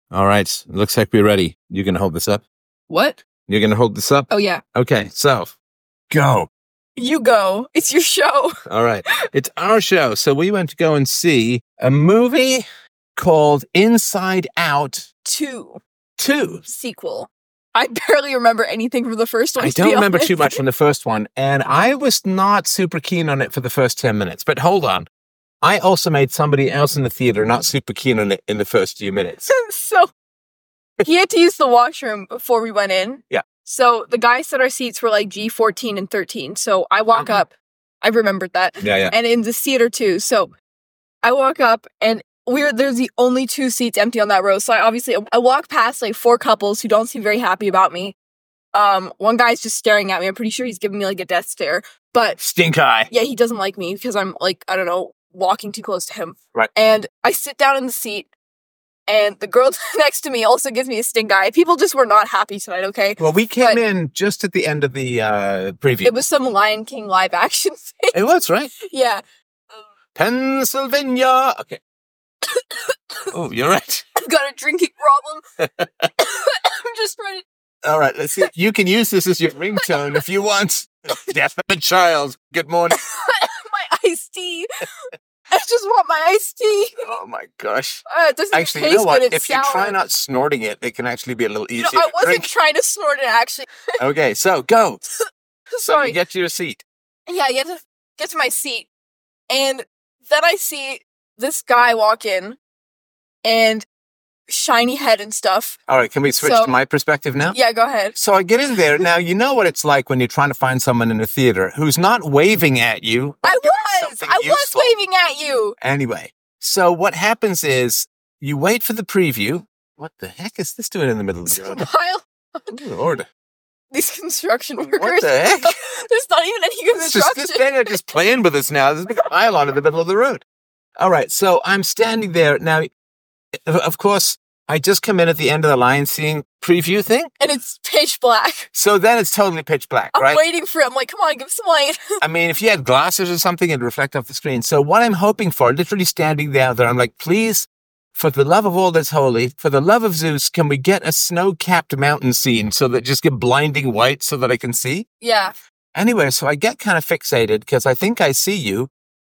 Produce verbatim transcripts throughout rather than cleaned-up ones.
All right. Looks like we're ready. You going to hold this up? What? You're going to hold this up? Oh, yeah. Okay. So, go. You go. It's your show. All right. It's our show. So we went to go and see a movie called Inside Out Two. two. Sequel. I barely remember anything from the first one. I don't remember too much from the first one. And I was not super keen on it for the first ten minutes. But hold on. I also made somebody else in the theater not super keen on it in the first few minutes. So he had to use the washroom before we went in. Yeah. So the guy said our seats were like G fourteen and thirteen. So I walk Uh-huh. up. I remembered that. Yeah, yeah. And in the theater too. So I walk up and we're there's the only two seats empty on that row. So I obviously I walk past like four couples who don't seem very happy about me. Um, one guy's just staring at me. I'm pretty sure he's giving me like a death stare. But Stink eye. yeah, he doesn't like me because I'm like, I don't know, walking too close to him. Right. And I sit down in the seat. And the girl next to me also gives me a stink eye. People just were not happy tonight, okay? Well, we came But- in just at the end of the uh, preview. It was some Lion King live action thing. It was, right? Yeah. Pennsylvania. Okay. Oh, you're right. I've got a drinking problem. I'm just trying to... All right, let's see. You can use this as your ringtone if you want. Death of a child. Good morning. my iced tea. I just want my iced tea. Oh, my gosh. Uh, it doesn't Actually, taste you know what? good. It's If you sour. try not snorting it, it can actually be a little You easier know, I to wasn't drink. trying to snort it, actually. Okay, so go. So Sorry. you get to your seat. Yeah, you have to get to my seat. And then I see this guy walk in and shiny head and stuff. All right, can we switch So- to my perspective now? Yeah, go ahead. So I get in there. Now, you know what it's like when you're trying to find someone in a theater who's not waving at you. but I doing was! something I was useful. waving at you! Anyway, so what happens is you wait for the preview. What the heck is this doing in the middle of the road? While Oh, Lord. these construction workers... What the heck? There's not even any It's just, construction. this thing are just playing with us now. There's a big pylon in the middle of the road. All right, so I'm standing there. Now, of- of course, I just come in at the end of the line seeing preview thing. And it's pitch black. So then it's totally pitch black, I'm right? waiting for it. I'm like, come on, give us some light. I mean, if you had glasses or something, it'd reflect off the screen. So what I'm hoping for, literally standing down there, I'm like, please, for the love of all that's holy, for the love of Zeus, can we get a snow-capped mountain scene so that just get blinding white so that I can see? Yeah. Anyway, so I get kind of fixated because I think I see you.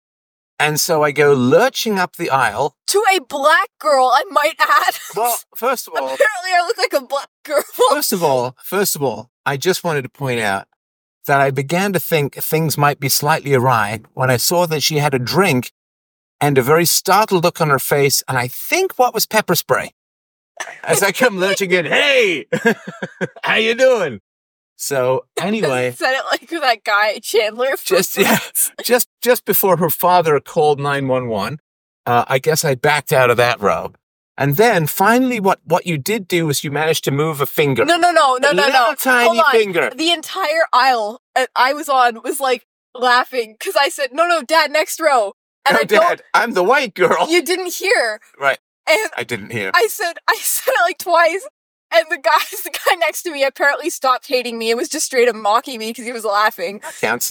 And so I go lurching up the aisle. To a black girl, I might add. Well, first of all, Apparently I look like a black girl. first of all, first of all, I just wanted to point out that I began to think things might be slightly awry when I saw that she had a drink and a very startled look on her face, and I think what was pepper spray. As I come lurching in, hey, how you doing? So anyway, Said it like that guy, Chandler. from just yeah, Friends. just just before her father called nine one one, uh, I guess I backed out of that row. And then finally, what, what you did do is you managed to move a finger. No, no, no, no, a no, little no. tiny Hold on. finger. The entire aisle uh, I was on was like laughing because I said, no, no, Dad, next row. And Oh, I don't, Dad, I'm the white girl. you didn't hear. Right, And I didn't hear. I said, I said it like twice. And the guy, the guy next to me apparently stopped hating me. It was just straight up mocking me because he was laughing. Counts.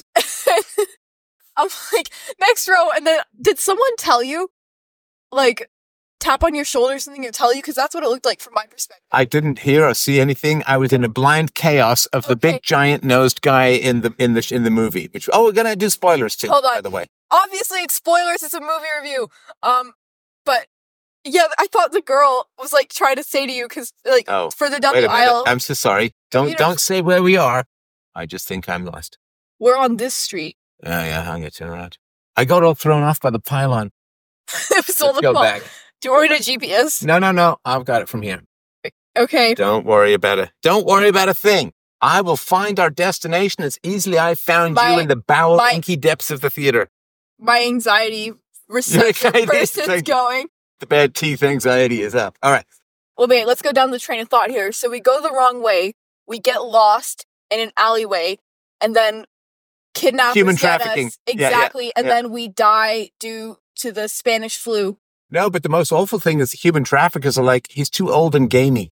I'm like, next row. And then, did someone tell you? Like, tap on your shoulder or something and tell you? Because that's what it looked like from my perspective. I didn't hear or see anything. I was in a blind chaos of the Okay. big giant nosed guy in the in the in the movie. Which oh, we're gonna do spoilers too. Hold on. By the way, Obviously, it's spoilers. It's a movie review. Um, but yeah, I thought the girl was like trying to say to you because like Oh, further down wait the a minute. aisle, I'm so sorry. Don't You know- don't say where we are. I just think I'm lost. we're on this street. Yeah, yeah. I'll get you around. I got all thrown off by the pylon. It was all Let's the go fault. back. Do you want me to G P S? No, no, no. I've got it from here. Okay. Don't worry about it. Don't worry about a thing. I will find our destination as easily I found My- you in the bowel my- inky depths of the theater. My anxiety reception anxiety is person's like- going. The bad teeth anxiety is up. All right. Well, wait, let's go down the train of thought here. So we go the wrong way, we get lost in an alleyway, and then kidnappers Human get trafficking. us. Yeah, yeah, Exactly. And yeah. then we die due to the Spanish flu. No, but the most awful thing is human traffickers are like, he's too old and gamey.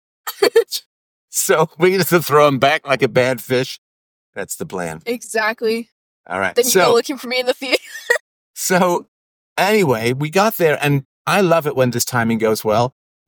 So we need to throw him back like a bad fish. That's the plan. Exactly. All right. Then you so, go looking for me in the theater. so anyway, we got there and I love it when this timing goes well.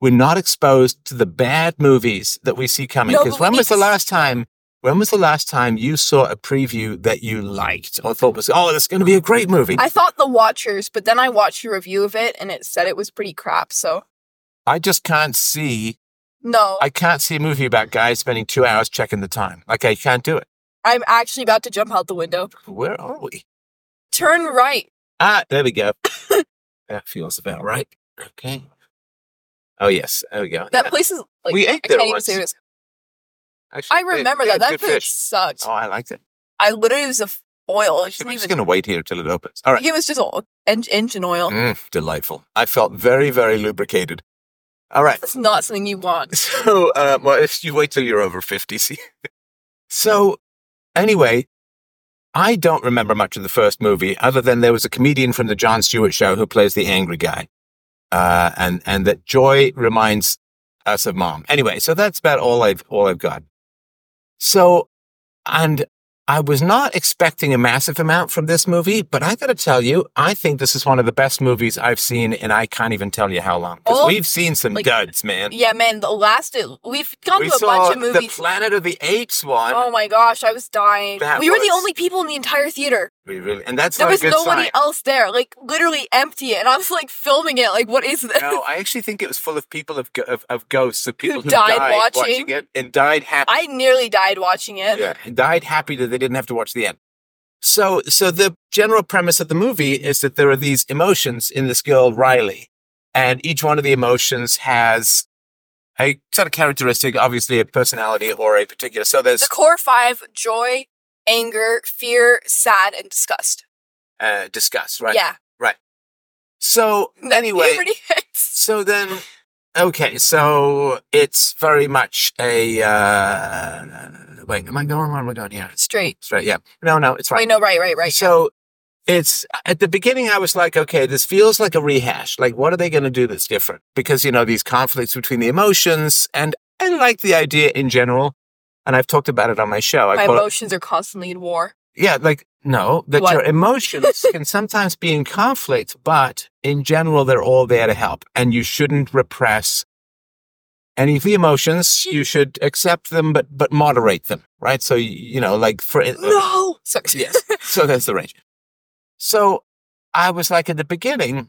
we're not exposed to the bad movies that we see coming. No, Because but we when was need the to- last time? When was the last time you saw a preview that you liked or thought was, oh, this is going to be a great movie? I thought The Watchers, but then I watched a review of it and it said it was pretty crap. So I just can't see. no, I can't see a movie about guys spending two hours checking the time. Like, I can't do it. I'm actually about to jump out the window. Where are we? Turn right. Ah, there we go. That feels about right. Okay. Oh, yes. There we go. That Yeah. place is like We ate I there can't even once. say this. Actually, I they- remember they that. had That good food fish. sucked. Oh, I liked it. I literally was a f- oil. I So shouldn't we're just even. going to wait here till it opens. All right. It was just all en- engine oil. Mm, delightful. I felt very, very lubricated. All right. That's not something you want. So, uh, well, if you wait till you're over fifty, see. So, anyway, I don't remember much of the first movie other than there was a comedian from the Jon Stewart show who plays the angry guy. Uh, and, and that Joy reminds us of Mom. Anyway, so that's about all I've, all I've got. So, and I was not expecting a massive amount from this movie, but I got to tell you, I think this is one of the best movies I've seen, and I can't even tell you how long. Because Oh, we've seen some like- duds, man. Yeah, man. The last we've gone We to a saw bunch of the movies. Planet of the Apes one. Oh my gosh, I was dying. That we were the was- only people in the entire theater. We really, and that's There not was a good nobody sign. else there. Like literally empty. And I was like filming it. Like, what is this? No, I actually think it was full of people of go- of, of ghosts, of people who, died watching. watching. it and died happy. I nearly died watching it. Yeah, and died happy that they didn't have to watch the end. So, so the general premise of the movie is that there are these emotions in this girl Riley, and each one of the emotions has a sort of characteristic, obviously a personality or a particular. So there's The core five: joy, anger, fear, sad, and disgust. uh, disgust, right? Yeah. So That anyway, puberty hits. so then, okay, so it's very much a. Uh, wait, am I going? Where am I going here? Straight. It's right. Yeah. No, no, it's right. Wait, no, right, right, right. So it's at the beginning, I was like, okay, this feels like a rehash. Like, what are they going to do that's different? Because, you know, these conflicts between the emotions, and I like the idea in general. And I've talked about it on my show. I My call it, emotions are constantly in war. yeah, like, no, that What? your emotions can sometimes be in conflict, but in general, they're all there to help. And you shouldn't repress any of the emotions. You should accept them, but but moderate them, right? So, you know, like for No. Sorry. yes. So that's the range. So I was like, at the beginning,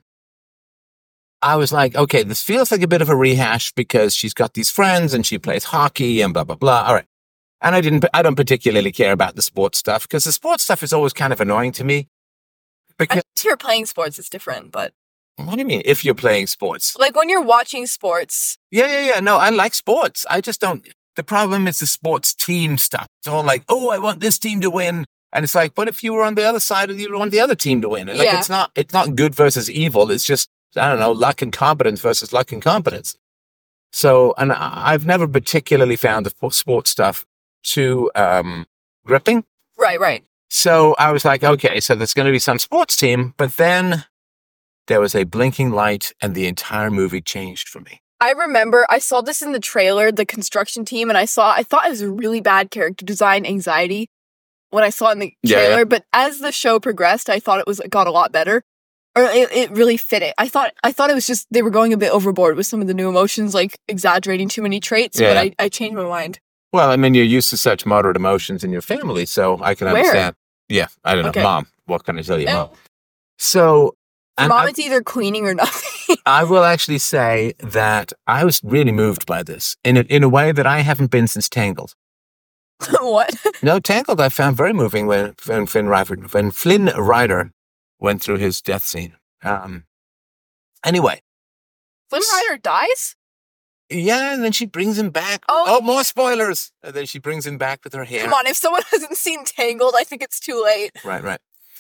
I was like, okay, this feels like a bit of a rehash because she's got these friends and she plays hockey and blah, blah, blah. All right. And I didn't, I don't particularly care about the sports stuff because the sports stuff is always kind of annoying to me. Because, If you're playing sports, it's different. But what do you mean if you're playing sports? like when you're watching sports, Yeah, yeah, yeah. No, I like sports. I just don't. The problem is the sports team stuff. It's all like, oh, I want this team to win. And it's like, what if you were on the other side and you want the other team to win? And like, Yeah. it's not, it's not good versus evil. It's just, I don't know, luck and competence versus luck and competence. So, and I- I've never particularly found the fo- sports stuff too um, gripping. right, right. So I was like, okay, so there's going to be some sports team. But then there was a blinking light and the entire movie changed for me. I remember I saw this in the trailer, the construction team, and I saw I thought it was a really bad character design, anxiety, when I saw it in the Yeah, trailer. yeah. But as the show progressed, I thought it was it got a lot better, or it, it really fit it. I thought I thought it was just they were going a bit overboard with some of the new emotions, like exaggerating too many traits. Yeah. But I, I changed my mind. Well, I mean, you're used to such moderate emotions in your family, so I can Where? understand. Yeah, I don't know. Okay. Mom, what can I tell you, Eh, Mom? So, and Mom, I, it's either cleaning or nothing. I will actually say that I was really moved by this in a, in a way that I haven't been since Tangled. What? No, Tangled I found very moving when, when Flynn Rider when Flynn Rider went through his death scene. Um. Anyway, Flynn Rider dies? yeah, and then she brings him back. Oh, Oh, more spoilers! And then she brings him back with her hair. Come on, if someone hasn't seen Tangled, I think it's too late. Right, right.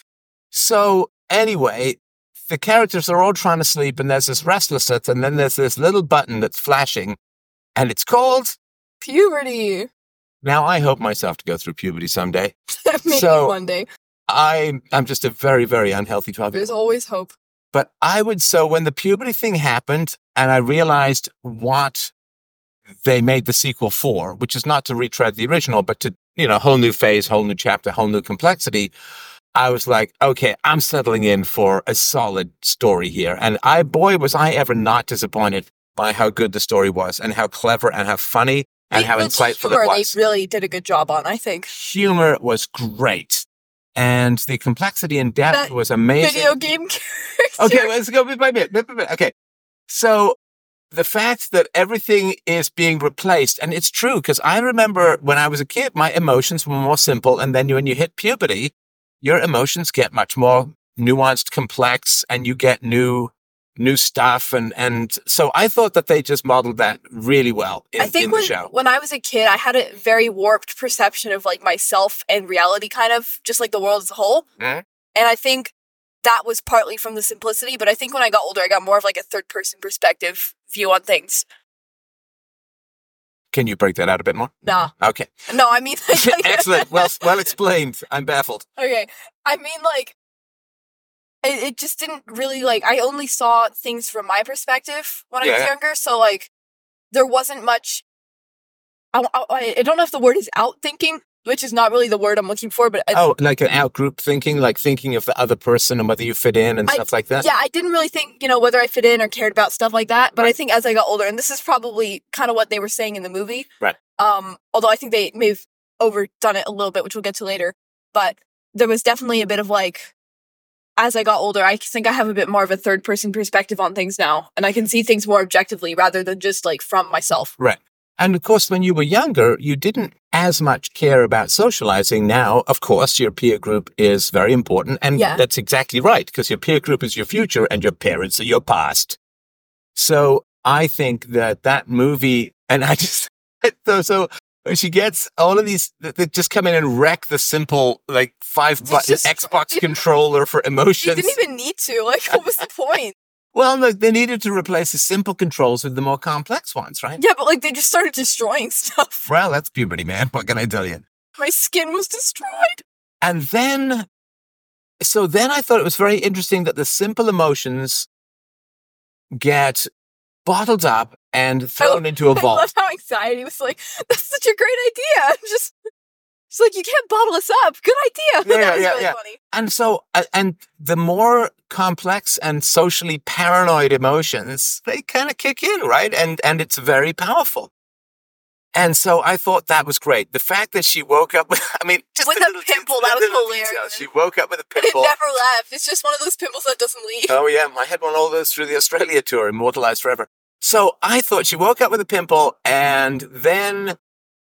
So anyway, the characters are all trying to sleep, and there's this restlessness, and then there's this little button that's flashing, and it's called. Puberty. Now I hope myself to go through puberty someday. Maybe So- one day. I I'm just a very very unhealthy twelve year There's old. always hope. But I would so when the puberty thing happened, and I realized what they made the sequel for, which is not to retread the original, but to you know whole new phase, whole new chapter, whole new complexity. I was like, okay, I'm settling in for a solid story here. And I, boy, was I ever not disappointed by how good the story was and how clever and how funny and They- how the insightful humor it was. They really did a good job on, I think. Humor was great. And the complexity and depth That was amazing. Video game character. Okay, let's go bit by bit, bit by bit. Okay. So the fact that everything is being replaced, and it's true, because I remember when I was a kid, my emotions were more simple. And then when you hit puberty, your emotions get much more nuanced, complex, and you get new new stuff. And, and so I thought that they just modeled that really well in, I think in when, the show. when I was a kid, I had a very warped perception of like myself and reality, kind of just like the world as a whole. Mm-hmm. And I think that was partly from the simplicity, but I think when I got older, I got more of like a third person perspective view on things. Can you break that out a bit more? Nah. Okay. No, I mean... Like, Excellent. Well, well explained. I'm baffled. Okay. I mean, like, it, it just didn't really, like, I only saw things from my perspective when I was Yeah. younger, so, like, there wasn't much... I, I, I don't know if the word is out-thinking, which is not really the word I'm looking for, but... I, Oh, like an out-group thinking, like thinking of the other person and whether you fit in and I- stuff like that? Yeah, I didn't really think, you know, whether I fit in or cared about stuff like that. But I think as I got older, and this is probably kind of what they were saying in the movie. Right. Um, although I think they may have overdone it a little bit, which we'll get to later. But there was definitely a bit of like, as I got older, I think I have a bit more of a third person perspective on things now. And I can see things more objectively rather than just like from myself. Right. And of course, when you were younger, you didn't as much care about socializing. Now, of course, your peer group is very important. And Yeah. that's exactly right, because your peer group is your future and your parents are your past. So I think that that movie, and I just, so, so when she gets all of these that just come in and wreck the simple, like, five button just- Xbox controller for You emotions. didn't even need to. Like, what was the point? Well, look, they needed to replace the simple controls with the more complex ones, right? Yeah, but like they just started destroying stuff. Well, that's puberty, man. What can I tell you? My skin was destroyed. And then, so then I thought it was very interesting that the simple emotions get bottled up and thrown into a I vault. love how anxiety was like, that's such a great idea. I'm just, it's like, you can't bottle us up. Good idea. Yeah, That was yeah, really yeah. funny. And so, uh, and the more complex and socially paranoid emotions, they kind of kick in, right? And and it's very powerful. And so I thought that was great. The fact that she woke up with, I mean, just With the a little pimple, the that was little hilarious. details. She woke up with a It pimple. never left. It's just one of those pimples that doesn't leave. Oh, yeah. I had one all those through the Australia tour, immortalized forever. So I thought she woke up with a pimple, and then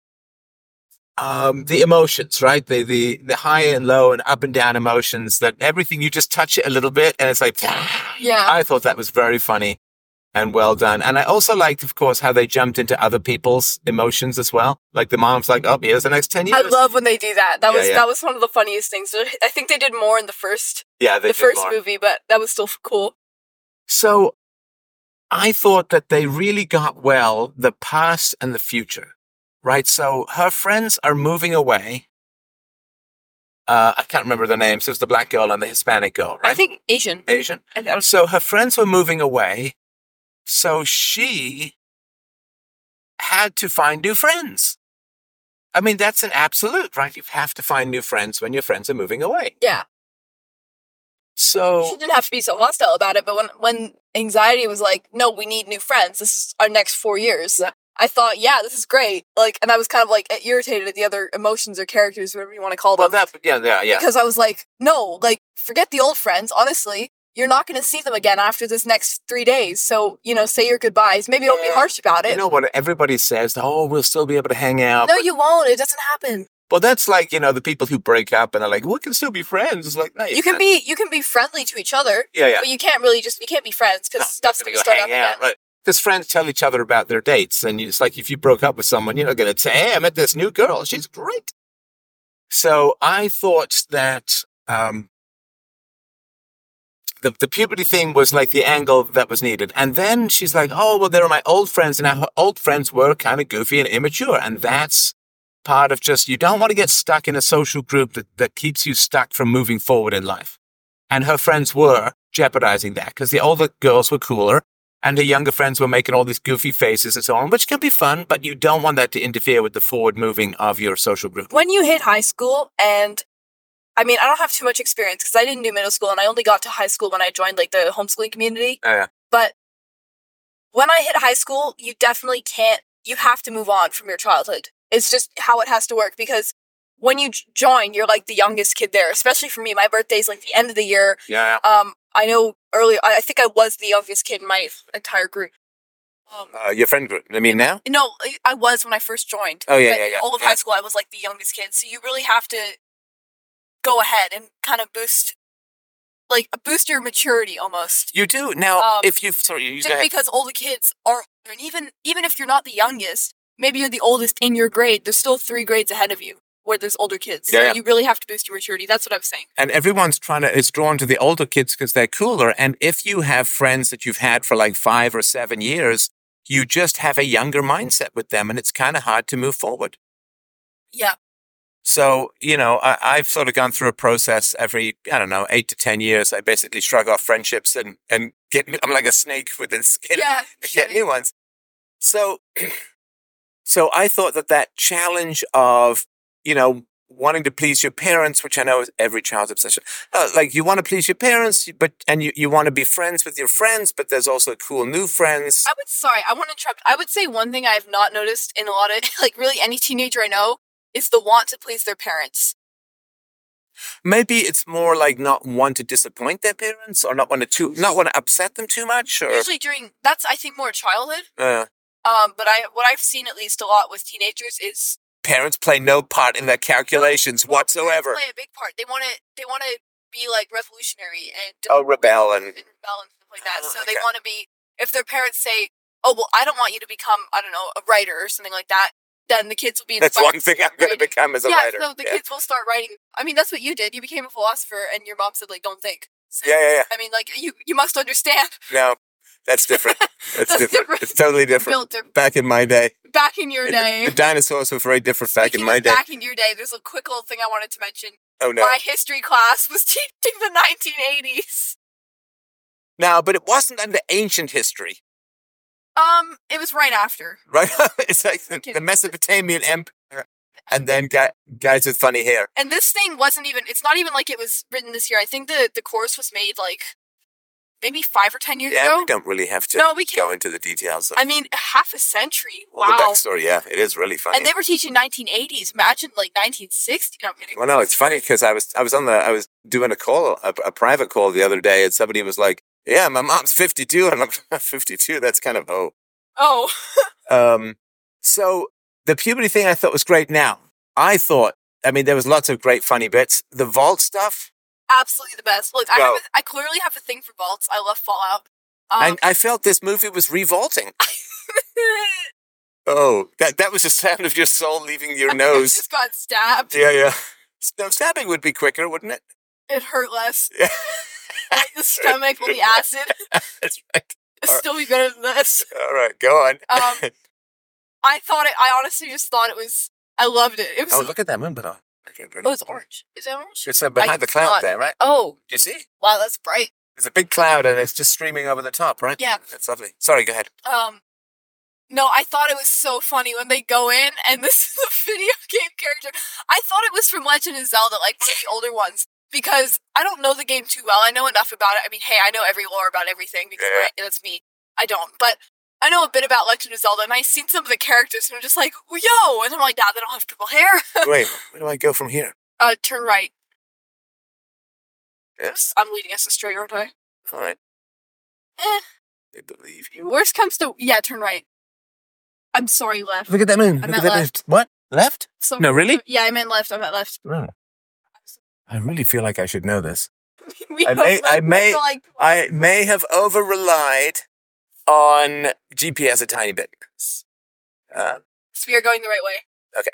um, the emotions, right? The, the the high and low and up and down emotions, that everything, you just touch it a little bit, and it's like, Yeah. I thought that was very funny and well done. And I also liked, of course, how they jumped into other people's emotions as well. Like the mom's like, oh, here's the next ten years. I love when they do that. That Yeah, was yeah. that was one of the funniest things. I think they did more in the first yeah, they the did first more. movie, but that was still cool. So I thought that they really got well the past and the future, right? So her friends are moving away. Uh, I can't remember their names. It was the black girl and the Hispanic girl, right? I think Asian. Asian. I think- So her friends were moving away. So she had to find new friends. I mean, that's an absolute, right? You have to find new friends when your friends are moving away. Yeah. She So, didn't have to be so hostile about it, but when when anxiety was like, no, we need new friends. This is our next four years. I thought, yeah, this is great. Like, and I was kind of like irritated at the other emotions or characters, whatever you want to call them. well, that, yeah, yeah, yeah. Because I was like, no, like, forget the old friends. Honestly, you're not going to see them again after this next three days. So, you know, say your goodbyes. Maybe don't be Yeah. harsh about it. You know what everybody says? Oh, we'll still be able to hang out. No, you won't. It doesn't happen. Well, that's like, you know, the people who break up and are like, we can still be friends. It's like, no, you, You can can't. be you can be friendly to each other, Yeah, yeah. but you can't really just you can't be friends because No, stuff's you're going to gonna start go up hang out, again. right? Because friends tell each other about their dates. And it's like, if you broke up with someone, you're not going to say, hey, I met this new girl. She's great. So I thought that um, the, the puberty thing was like the angle that was needed. And then she's like, oh, well, they're my old friends. And now her old friends were kind of goofy and immature. And that's part of just, you don't want to get stuck in a social group that, that keeps you stuck from moving forward in life. And her friends were jeopardizing that because the older girls were cooler and her younger friends were making all these goofy faces and so on, which can be fun, but you don't want that to interfere with the forward moving of your social group. When you hit high school, and I mean, I don't have too much experience because I didn't do middle school and I only got to high school when I joined like the homeschooling community. Oh, yeah. But when I hit high school, you definitely can't, you have to move on from your childhood. It's just how it has to work, because when you j- join, you're like the youngest kid there, especially for me. My birthday's like the end of the year. Yeah. Um, I know earlier, I I think I was the youngest kid in my entire group. Um, Uh, your friend group. I mean, now? no, I- I was when I first joined. Oh, yeah, But yeah, yeah. all of yeah. high school, I was like the youngest kid. So you really have to go ahead and kind of boost, like, boost your maturity almost. You do. Now, Um, if you've... Sorry, you Just go ahead. because older kids are, and even even if you're not the youngest, maybe you're the oldest in your grade, there's still three grades ahead of you where there's older kids. Yeah, So yeah. you really have to boost your maturity. That's what I'm saying. And everyone's trying to is drawn to the older kids because they're cooler. And if you have friends that you've had for like five or seven years, you just have a younger mindset with them, and it's kind of hard to move forward. Yeah. So, you know, I, I've sort of gone through a process every, I don't know, eight to ten years. I basically shrug off friendships and, and get, I'm like a snake with its skin, Yeah. get new ones. So, so I thought that that challenge of, you know, wanting to please your parents, which I know is every child's obsession. Uh, like you want to please your parents, but, and you, you want to be friends with your friends, but there's also cool new friends. I would, sorry, I want to interrupt. I would say one thing I have not noticed in a lot of, like really any teenager I know, is the want to please their parents. Maybe it's more like not want to disappoint their parents or not want to too, not want to upset them too much or, Usually during, that's I think more childhood. uh, Um, but I, what I've seen at least a lot with teenagers is parents play no part in their calculations well, whatsoever. Play a big part. They want to, they want to be like revolutionary and Oh, rebel and, and rebel and stuff like that. Oh, So they okay. want to be, if their parents say, oh, well, I don't want you to become, I don't know, a writer or something like that, then the kids will be that's inspired one thing I'm going to writing. become as a yeah, writer. so the yeah. kids will start writing. I mean, that's what you did. You became a philosopher and your mom said, like, don't think. So, yeah, yeah, yeah. I mean, like, you, you must understand. No, that's different. That's, That's different. different. It's totally different. Built different. Back in my day, Back in your day. the dinosaurs were very different back in Speaking my of day. Back in your day, there's a quick little thing I wanted to mention. Oh, no. My history class was teaching the nineteen eighties. No, but it wasn't under ancient history, Um, it was right after. right? It's like the, Okay. the Mesopotamian Empire and then guy, guys with funny hair. And this thing wasn't even, it's not even like it was written this year. I think the, the course was made like maybe five or ten years Yeah, ago. we don't really have to No, we go can't. into the details of I mean, half a century. all Wow. the backstory. Yeah, it is really funny. And they were teaching nineteen eighties. Imagine like nineteen sixty. No, I'm kidding. Well, no, it's funny because I was I was on the I was doing a call, a, a private call the other day, and somebody was like, "Yeah, my mom's fifty-two," and I'm like, "fifty-two? That's kind of oh." Oh, Um, so the puberty thing I thought was great. Now I thought, I mean, there was lots of great funny bits. The vault stuff, absolutely the best. Look, I, Go. have a, I clearly have a thing for vaults. I love Fallout. Um, I, I felt this movie was revolting. Oh, that that was the sound of your soul leaving your I nose. just got stabbed. Yeah, yeah. No, stabbing would be quicker, wouldn't it? It hurt less. Yeah. Like the stomach will be acid. That's right. It'll still be better than this. All right, go on. Um, I thought it. I honestly just thought it was. I loved it. It was. oh, look at that moon below. Okay, Oh, brilliant. it's orange. Is it orange? It's uh, behind I the cloud thought- there, right? Oh, Do you see? wow, that's bright. There's a big cloud and it's just streaming over the top, right? Yeah. That's lovely. Sorry, go ahead. Um, no, I thought it was so funny when they go in and this is a video game character. I thought it was from Legend of Zelda, like one of the older ones, because I don't know the game too well. I know enough about it. I mean, hey, I know every lore about everything because Yeah. right, that's me. I don't, but I know a bit about Legend of Zelda, and I've seen some of the characters, and I'm just like, well, yo, and I'm like, nah, they don't have purple hair. Wait, where do I go from here? uh, turn right. Yes. I'm leading us astray, aren't I? All right. Eh. I believe you. Worst comes to yeah, turn right. I'm sorry, left. Look at that moon. I Look meant at that left. moon. What? Left? So, No, really? Yeah, I meant left. I meant left. Oh. I really feel like I should know this. we I both may- left I may- for, like, I may have over relied on G P S a tiny bit. Uh, so we are going the right way. okay.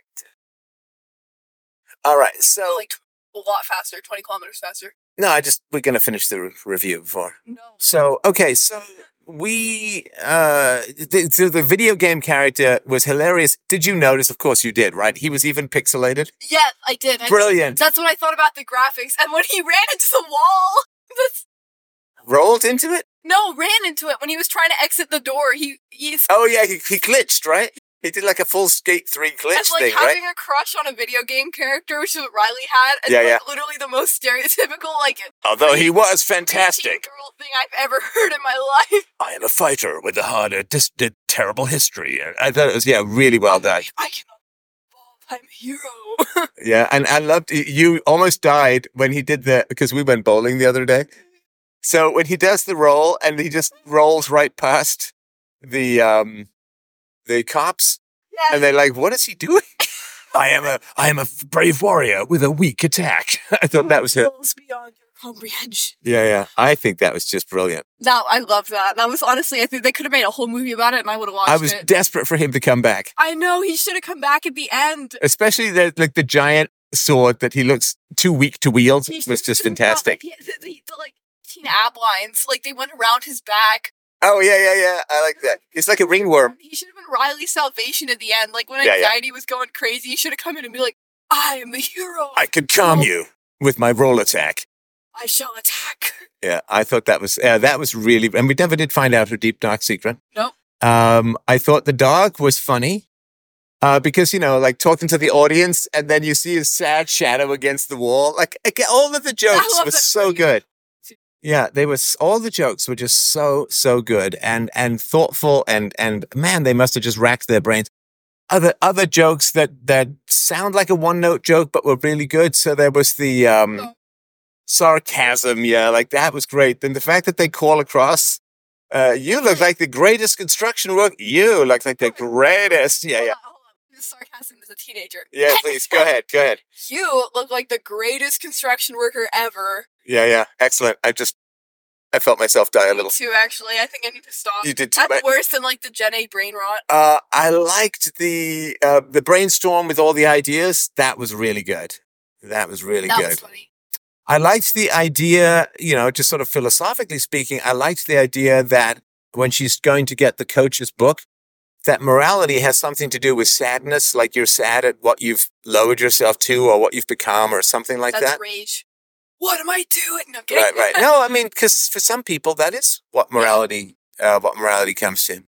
All right. So Like a lot faster, twenty kilometers faster. no, I just we're gonna finish the re- review before. No. So okay, so we uh, the, so the video game character was hilarious. Did you notice? Of course you did, right? He was even pixelated. Yeah, I did. I, Brilliant. That's what I thought about the graphics. And when he ran into the wall, that's, Rolled into it. no, ran into it when he was trying to exit the door. He he's Oh yeah, he, he glitched, right? He did like a full Skate three glitch As like thing, having right? a crush on a video game character, which is what Riley had, and Yeah, like yeah. literally the most stereotypical like Although he was fantastic. girl thing I've ever heard in my life. I am a fighter with a hard, a dis- a terrible history. I thought it was, yeah, really well done. I cannot evolve. I'm a hero. Yeah, and I loved, you almost died when he did the, because we went bowling the other day. So when he does the roll and he just rolls right past the, um, the cops, Yes. and they're like, what is he doing? I am a, I am a brave warrior with a weak attack. I thought that was it. Goes beyond your comprehension. Yeah, yeah. I think that was just brilliant. No, I love that. That was honestly, I think they could have made a whole movie about it, and I would have watched I was it. desperate for him to come back, I know he should have come back at the end. especially the like the giant sword that he looks too weak to wield He was should just have been- fantastic. Yeah, the, the, the, like teen ab lines, like they went around his back. Oh yeah, yeah, yeah. I like that. It's like a ringworm. He should have been Riley's salvation at the end. Like when Yeah, yeah. anxiety was going crazy, he should have come in and be like, "I am the hero. I could calm you with my roll attack. I shall attack." Yeah, I thought that was uh, that was really, and we never did find out her deep dark secret. Nope. Um, I thought the dog was funny, uh, because you know, like talking to the audience, and then you see his sad shadow against the wall. Like again, all of the jokes love were that so phrase. good. Yeah, they were s- all the jokes were just so so good and and thoughtful, and and man, they must have just racked their brains. Other other jokes that that sound like a one note joke but were really good. So there was the um, Oh. sarcasm, yeah, like that was great. Then the fact that they call across, uh, you look like the greatest construction work. You look like the greatest. Yeah, Hold yeah, on, hold on. This sarcasm as a teenager. yeah. Please go ahead, go ahead. You look like the greatest construction worker ever. Yeah, yeah, excellent. I just I felt myself die a Me little. too, actually. I think I need to stop. You did too. That's but- worse than like the Gen A brain rot. Uh, I liked the uh, the brainstorm with all the ideas. That was really good. That was really That good. was funny. I liked the idea, you know, just sort of philosophically speaking, I liked the idea that when she's going to get the coach's book, that morality has something to do with sadness, like you're sad at what you've lowered yourself to or what you've become or something like That's that. rage. What am I doing? No, I'm kidding. Right, right. No, I mean, because for some people, that is what morality, uh, what morality comes to.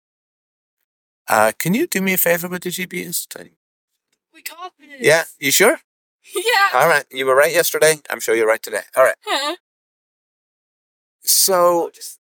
Uh, can you do me a favor with the G P S? We got this. Yeah, you sure? Yeah. All right. You were right yesterday. I'm sure you're right today. All right. Huh. So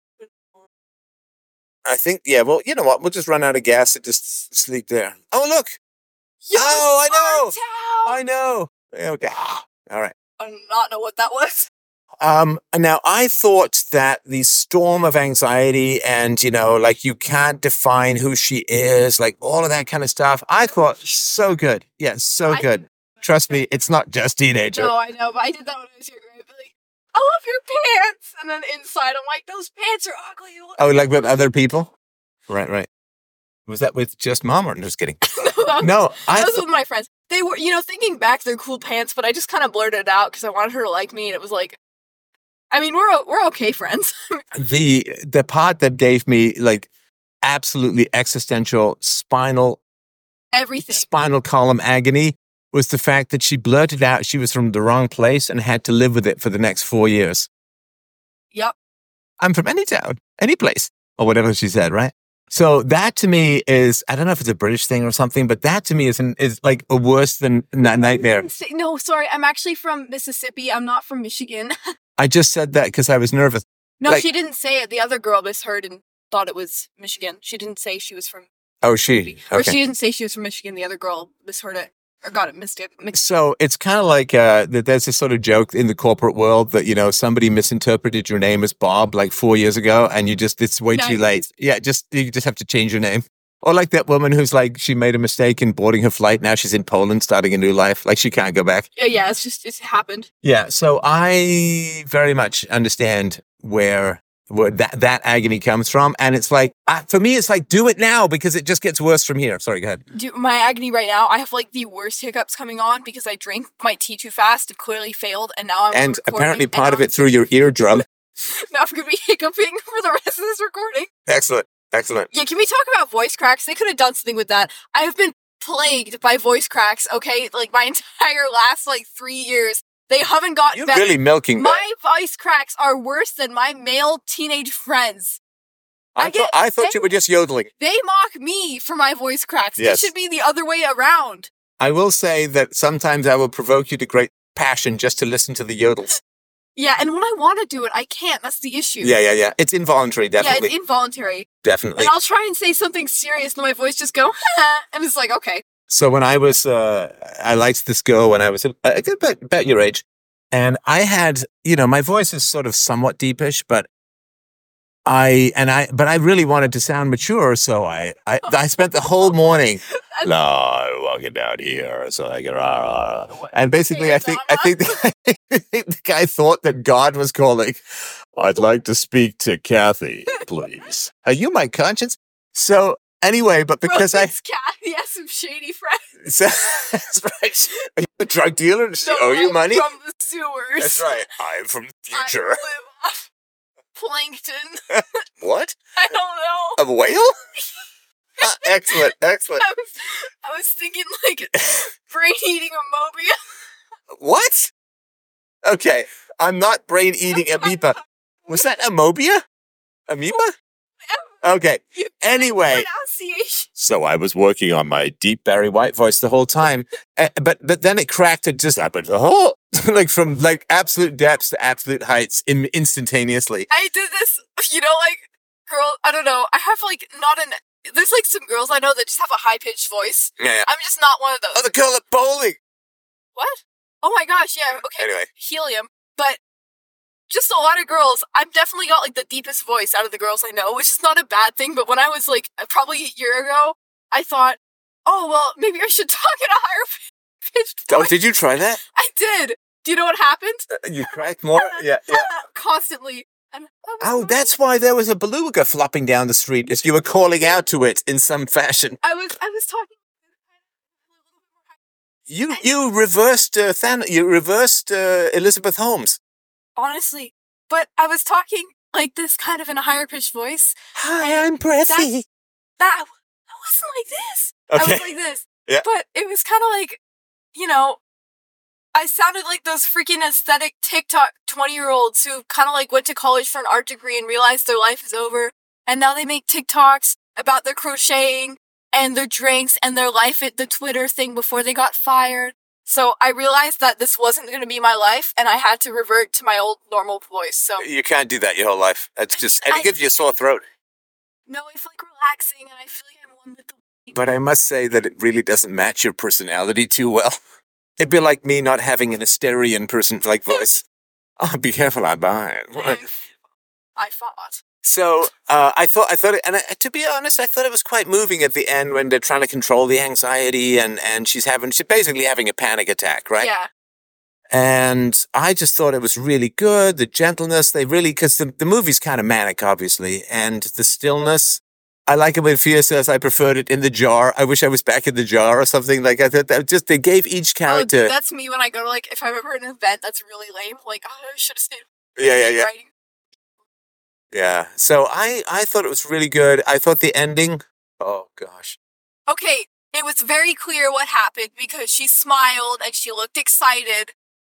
I think, yeah, well, you know what? We'll just run out of gas and just sleep there. Oh, look. Yo, Oh, I know. our town! I know. Okay. All right. I do not know what that was. Um, now, I thought that the storm of anxiety and, you know, like you can't define who she is, like all of that kind of stuff, I thought so good. Yeah, so I- good. Trust me, it's not just teenager. No, I know, but I did that when I was younger. I'd be like, I love your pants. And then inside, I'm like, those pants are ugly. Oh, like with other people? Right, right. Was that with just mom or just kidding? No, I That was th- with my friends. They were, you know, thinking back, they're cool pants, but I just kind of blurted it out because I wanted her to like me, and it was like, I mean, we're o- we're okay friends. the the part that gave me like absolutely existential spinal Everything. spinal column agony was the fact that she blurted out she was from the wrong place and had to live with it for the next four years. Yep. I'm from any town, any place, or whatever she said, right? So that to me is, I don't know if it's a British thing or something, but that to me is an, is like a worse than n- nightmare. No, sorry, I'm actually from Mississippi. I'm not from Michigan. I just said that because I was nervous. No, Like- she didn't say it. The other girl misheard and thought it was Michigan. She didn't say she was from, Oh, she. or Okay. she didn't say she was from Michigan. The other girl misheard it or got it mixed. mixed. So it's kind of like uh, that. There's this sort of joke in the corporate world that, you know, somebody misinterpreted your name as Bob like four years ago, and you just it's way too Nice. late. Yeah, just you just have to change your name. Or like that woman who's like she made a mistake in boarding her flight. Now she's in Poland starting a new life. Like she can't go back. Yeah, yeah, it's just it's happened. Yeah. So I very much understand where where that that agony comes from, and it's like uh, for me, it's like do it now because it just gets worse from here. Sorry, go ahead. Do my agony right now. I have like the worst hiccups coming on because I drank my tea too fast. It clearly failed, and now I'm And recording, apparently and part of I'm- it through your eardrum. Now I'm gonna be hiccuping for the rest of this recording. Excellent. Excellent. Yeah, can we talk about voice cracks? They could have done something with that. I have been plagued by voice cracks, okay? Like my entire last like three years. They haven't gotten You're better. really milking that. My voice cracks are worse than my male teenage friends. I, I get- thought, I thought they- you were just yodeling. They mock me for my voice cracks. Yes. It should be the other way around. I will say that sometimes I will provoke you to great passion just to listen to the yodels. Yeah, and when I want to do it, I can't. That's the issue. Yeah, yeah, yeah. It's involuntary, definitely. Yeah, it's involuntary. Definitely. And I'll try and say something serious, and my voice just go, and it's like, okay. So when I was, uh, I liked this girl when I was uh, about, about your age. And I had, you know, my voice is sort of somewhat deepish, but I, and I, but I really wanted to sound mature. So I, I, I spent the whole morning, no, walking down here. So I get, rah, rah. And basically, I think, I think, I think the guy thought that God was calling. I'd like to speak to Kathy, please. Are you my conscience? So anyway, but because Bro, I, it's Kathy has some shady friends. so, that's right. Are you a drug dealer? Does she No, owe you I'm money? From the sewers. That's right. I'm from the I future. live off plankton. What? I don't know. A whale? Ah, excellent, excellent. I was, I was thinking like brain eating a Mobia. What? Okay, I'm not brain eating amoeba. Was that amobia? Amoeba? Okay. Anyway. Pronunciation. So I was working on my deep Barry White voice the whole time, uh, but but then it cracked. It just happened, oh, like from like absolute depths to absolute heights in, instantaneously. I did this, you know, like girl. I don't know. I have like not an. There's like some girls I know that just have a high pitched voice. Yeah, yeah. I'm just not one of those. Oh, the girl at bowling. What? Oh my gosh, yeah. Okay. Anyway. Helium, but. Just a lot of girls. I've definitely got like the deepest voice out of the girls I know, which is not a bad thing. But when I was like probably a year ago, I thought, oh, well, maybe I should talk in a higher pitched voice. Oh, did you try that? I did. Do you know what happened? Uh, you cracked more? Yeah, yeah. Constantly. And I was Oh, fine. that's why there was a beluga flopping down the street as you were calling out to it in some fashion. I was, I was talking. You you reversed uh, Than- you reversed uh, Elizabeth Holmes. Honestly, but I was talking like this kind of in a higher pitched voice. Hi, I'm Pressy. That, that wasn't like this. I Okay. was like this. Yeah. But it was kind of like, you know, I sounded like those freaking aesthetic TikTok twenty-year-olds who kind of like went to college for an art degree and realized their life is over. And now they make TikToks about their crocheting and their drinks and their life at the Twitter thing before they got fired. So I realized that this wasn't going to be my life, and I had to revert to my old normal voice. So You can't do that your whole life. That's just, and I- it gives you a sore throat. no, it's like relaxing, and I feel like I'm one with the wind. But I must say that it really doesn't match your personality too well. It'd be like me not having an Asterian person-like voice. Oh, be careful, I buy it. I fought. So uh, I thought, I thought, it, and I, to be honest, I thought it was quite moving at the end when they're trying to control the anxiety, and and she's having, she's basically having a panic attack, right? Yeah. And I just thought it was really good. The gentleness, they really, because the, the movie's kind of manic, obviously, and the stillness. I like it when Fia says, I preferred it in the jar. I wish I was back in the jar or something. Like, I thought that just, they gave each Oh, character. that's me when I go to, like, if I'm ever at an event that's really lame, like, oh, I should have stayed. Yeah, yeah, yeah. Writing. Yeah. So I, I thought it was really good. I thought the ending, oh gosh. Okay, it was very clear what happened because she smiled and she looked excited.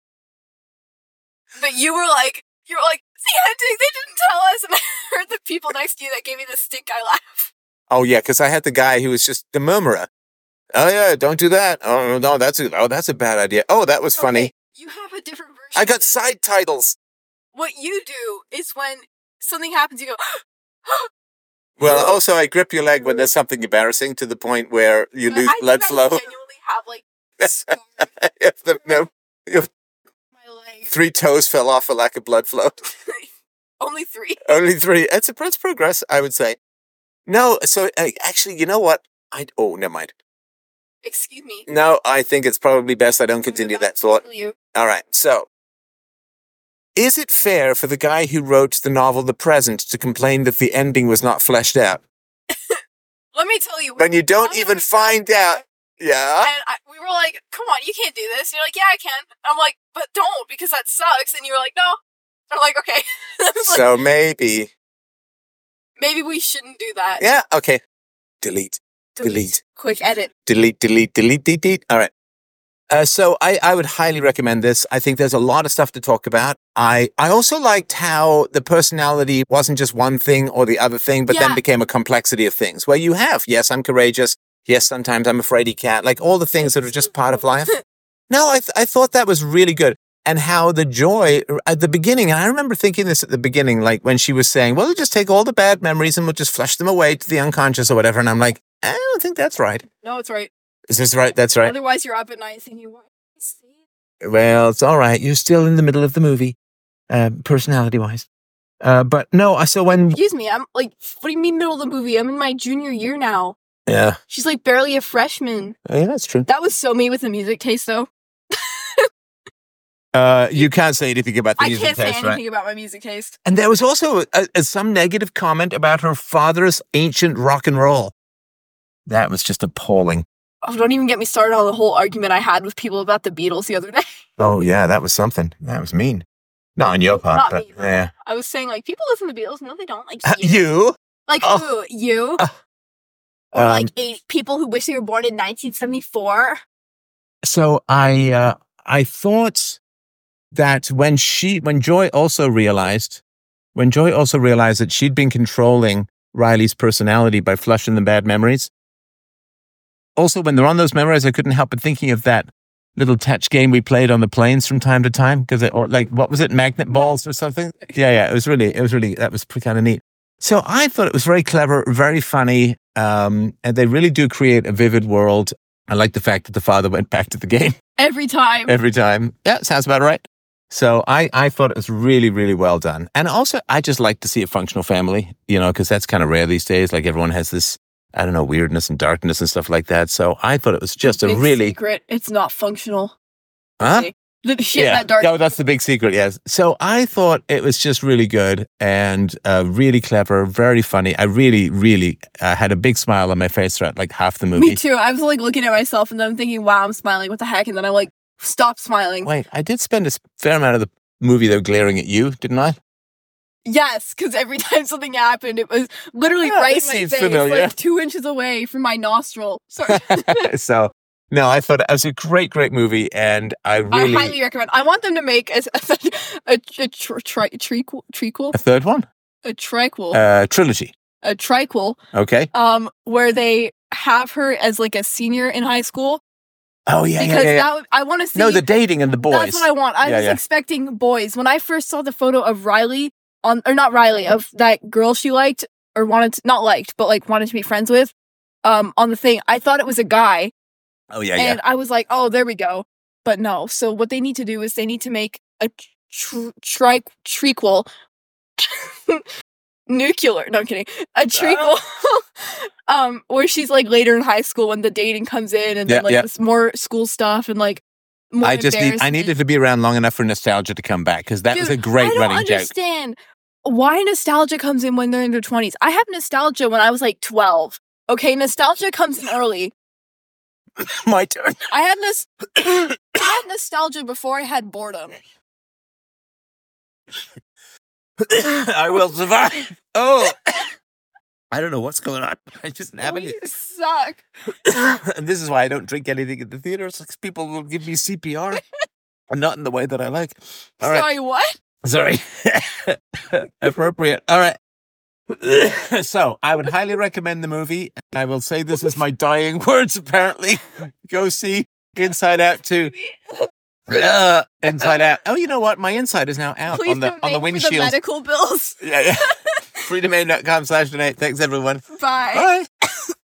But you were like, you were like, the ending, they didn't tell us. And I heard the people next to you that gave me the stink eye laugh. Oh yeah, because I had the guy who was just the murmurer. Oh yeah, don't do that. Oh no, that's a, oh that's a bad idea. Oh, that was funny. Okay, you have a different version. I got of this. side titles. What you do is when something happens, you go, Well, also I grip your leg when there's something embarrassing to the point where you lose I blood think flow. I genuinely have, like, scar If the, no, if my leg. three toes fell off for lack of blood flow. Only three. Only three. That's a that's progress, I would say. No, so uh, actually, you know what? I oh, never mind. Excuse me. No, I think it's probably best I don't continue that thought. You. All right. So, is it fair for the guy who wrote the novel The Present to complain that the ending was not fleshed out Let me tell you. when you don't I'm even gonna- find out? Yeah. And I, we were like, come on, you can't do this. And you're like, yeah, I can. I'm like, but don't, because that sucks. And you were like, no. I'm like, okay. I was like, So maybe. maybe we shouldn't do that. Yeah. Okay. Delete. Delete. Quick edit. Delete. Delete. Delete. Delete. All right. Uh, so I, I would highly recommend this. I think there's a lot of stuff to talk about. I I also liked how the personality wasn't just one thing or the other thing, but Yeah. then became a complexity of things where you have, yes, I'm courageous. Yes, sometimes I'm a fraidy cat. Like all the things that are just part of life. No, I, th- I thought that was really good. And how the joy at the beginning, and I remember thinking this at the beginning, like when she was saying, well, just take all the bad memories and we'll just flush them away to the unconscious or whatever. And I'm like, I don't think that's right. No, it's right. Is this right? That's right. Otherwise, you're up at night thinking, what? Well, it's all right. You're still in the middle of the movie, uh, personality-wise. Uh, but no, so when... Excuse me, I'm like, what do you mean middle of the movie? I'm in my junior year now. Yeah. She's like barely a freshman. Oh, yeah, that's true. That was so me with the music taste, though. Uh, you can't say anything about the I music can't say taste, anything right? about my music taste. And there was also a, a, some negative comment about her father's ancient rock and roll. That was just appalling. Oh, don't even get me started on the whole argument I had with people about the Beatles the other day. Oh, yeah, that was something. That was mean. Not on your part, Not but me. yeah. I was saying, like, people listen to the Beatles. No, they don't. Like, Uh, you. you? Like, Oh. who? You? Uh, or, um, like, eight people who wish they were born in nineteen seventy-four? So I, uh, I thought that when she, when Joy also realized, when Joy also realized that she'd been controlling Riley's personality by flushing the bad memories. Also, when they're on those memories, I couldn't help but thinking of that little touch game we played on the planes from time to time. Because it, or like, what was it? Magnet balls or something? Yeah, yeah. It was really, it was really, that was kind of neat. So I thought it was very clever, very funny. Um, and they really do create a vivid world. I like the fact that the father went back to the game Every time. every time. Yeah, sounds about right. So I, I thought it was really, really well done. And also, I just like to see a functional family, you know, because that's kind of rare these days. Like everyone has this, I don't know, weirdness and darkness and stuff like that. So I thought it was just a Big really... secret. It's not functional. Huh? Okay. The shit Yeah. that dark. Oh, that's the big secret, yes. So I thought it was just really good and uh, really clever, very funny. I really, really uh, had a big smile on my face throughout like half the movie. Me too. I was like looking at myself and then I'm thinking, wow, I'm smiling. What the heck? And then I like stop smiling. Wait, I did spend a s- fair amount of the movie though glaring at you, didn't I? Yes, because every time something happened, it was literally Yeah, right this in my seems face, familiar. like two inches away from my nostril. Sorry. So, no, I thought it was a great, great movie, and I really... I highly recommend. I want them to make a a, a, a tri- tri- trequel, trequel, A third one? a triquel, Uh, trilogy. a triquel, Okay. um, where they have her as like a senior in high school. Oh, yeah, yeah, Because yeah. yeah. that would, I want to see. No, the dating and the boys. That's what I want. I Yeah, was yeah. expecting boys. When I first saw the photo of Riley on, or not Riley, of that girl she liked or wanted to, not liked, but like wanted to be friends with, um, on the thing, I thought it was a guy, Oh, yeah, and yeah. I was like, oh, there we go. But no. So what they need to do is they need to make a tr- tri- trequel. Nuclear. No, I'm kidding. A trequel. um, where she's like later in high school when the dating comes in and Yeah, then like yeah. this more school stuff and like more I just need, I embarrassment. needed to be around long enough for nostalgia to come back, because that Dude, was a great I don't running joke. understand why nostalgia comes in when they're in their twenties. I have nostalgia when I was like twelve. Okay, nostalgia comes in early. My turn. I had this I had nostalgia before I had boredom. I will survive. Oh. I don't know what's going on. I just having We it. suck. And this is why I don't drink anything at the theaters, because people will give me C P R. Not in the way that I like. All right. Sorry, what? Sorry. Appropriate. All right. So, I would highly recommend the movie. I will say this is my dying words, apparently. Go see Inside Out two. Uh, Inside Out. Oh, you know what? My inside is now out Please on the donate on the for windshield. the medical bills. Yeah, yeah. freedomain dot com slash donate. Thanks, everyone. Bye. Bye.